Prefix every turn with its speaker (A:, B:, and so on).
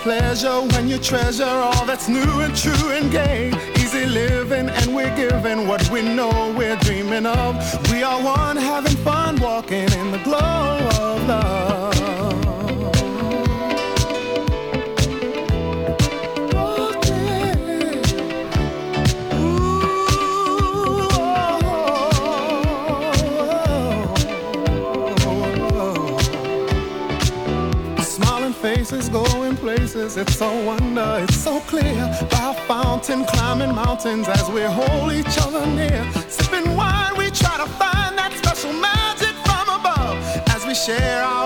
A: pleasure when you treasure all that's new and true and gay. Easy living and we're giving what we know we're dreaming of. We are one having fun walking in the glow of love. Faces going places, it's so wonder, it's so clear. By a fountain, climbing mountains as we hold each other near. Sipping wine, we try to find that special magic from above as we share our